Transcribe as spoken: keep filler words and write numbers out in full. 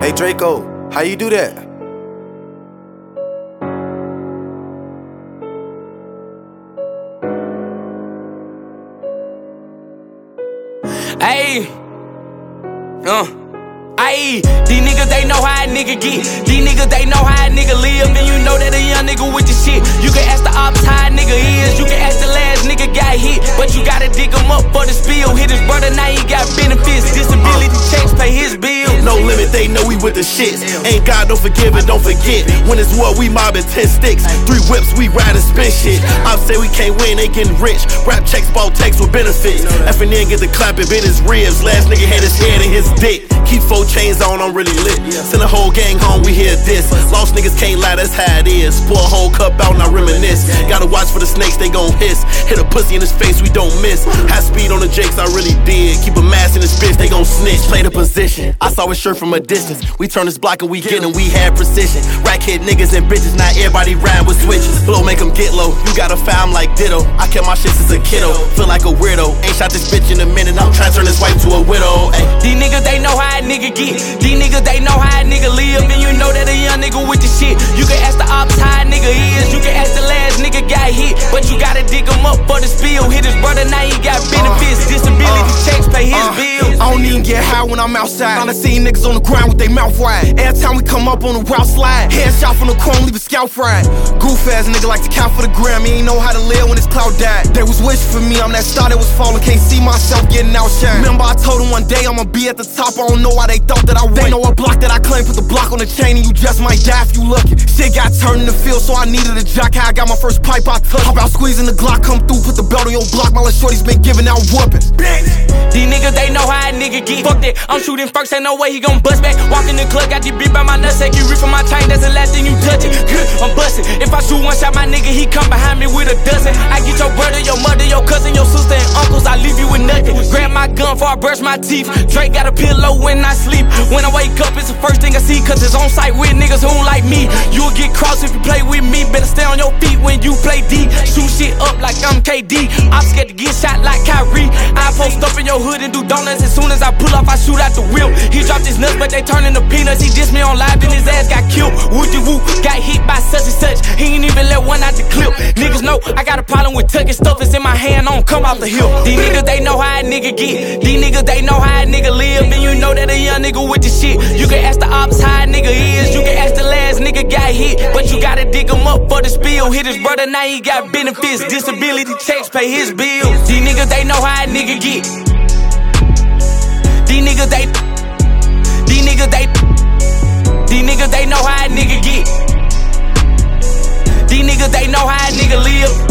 Hey Draco, how you do that? Ayy, uh, ayy, these niggas, they know how a nigga get. These niggas, they know how a nigga live. And you know that a young nigga with the shit. You can ask the ops how a nigga is. You can ask the last nigga got hit. But you gotta dig him up for the spill. Hit his brother, now he got benefits. Disability checks, pay his bills. No limit, they know we with the shits. Ain't God, don't forgive and don't forget. When it's war, we mobbing ten sticks. Three whips, we ride and spin shit. I say we can't win, they getting rich. Rap checks, ball takes with benefits. F and N get the clap, it bit his ribs. Last nigga had his head in his dick. Keep four chains on, I'm really lit. Send a whole gang home, we hear this. Lost niggas can't lie, that's how it is. Pour a whole cup out and I reminisce. Gotta watch for the snakes, they gon' hiss. Hit a pussy in his face, we don't miss. High speed on the jakes, I really did. Keep a mask in his bitch, they gon' snitch. Play the position, I saw his shirt from a distance. We turn this block and we get him, we had precision. Rack hit niggas and bitches, not everybody ride with switches. Blow make him get low, you gotta file him like ditto. I kept my shit since a kiddo, feel like a weirdo. Ain't shot this bitch in a minute, I'm trying to turn this wife to a widow. Ay. These niggas, they know how a nigga get. These niggas, they know how a nigga live. And you know that a young nigga with the shit. You can ask the ops how a nigga is. You can ask the last nigga got hit. But you gotta dig him up for the spill. Hit his brother, now he got benefits. Disability uh, checks, pay his uh, bills. I don't even get high when I'm outside. I done seen niggas on the ground with their mouth wide. Every time we come up on the route slide, headshot from the chrome, leave a scalp fried. Goof ass nigga like to count for the gram. He ain't know how to live when his cloud died. They was wishing for me, I'm that star that was falling. Can't see myself getting outshined. Remember I told them one day I'ma be at the top. I don't know why they thought that I would. They know a block that I claim, put the block on the chain and you just might die if you lookin'. Shit got turned in the field, so I needed a jock. How I got my first pipe, I touched. How about squeezing the Glock, come through, put the belt on your block. My little shorty's been giving out whoopings. These niggas, they know how a nigga get. Fuck that, I'm shooting first, ain't no way he gon' bust back. Walk in the club, got this bitch by my nutsack. You reach for my chain, that's the last thing you touch it. I'm bustin'. If I shoot one shot, my nigga, he come behind me with a dozen. I get your brother, your mother, your cousin, your sister, and uncles. I leave you with nothing. Grab my gun before I brush my teeth. Drake got a pillow when I sleep. When I wake up, it's the first thing I see. Cause it's on site with niggas who don't like me. You'll get crossed if you play with me. Better stay on your feet when you play D. Shoot shit up like I'm K D. I'm scared to get shot like Kyrie. I post up in your hood and do donuts. As soon as I pull off, I shoot out the whip. He dropped his nuts, but they turn into peanuts. He dissed me on live and his ass got killed. Woody woo, got hit by such and such. He ain't even let one out the clip. Niggas know I got a problem with tucking stuff that's in my hand. I don't come off the hill. These niggas, they know how a nigga get. These niggas, they know how a nigga live. And you know that a young nigga with the shit. You can ask the ops how a nigga is. You can ask the last nigga got hit. But you gotta dig him up for the spill. Hit his brother, now he got benefits. Disability checks, pay his bills. These niggas, they know how a nigga get. These niggas, they These niggas, they These niggas, they know how a nigga get. These niggas, they know how a nigga live.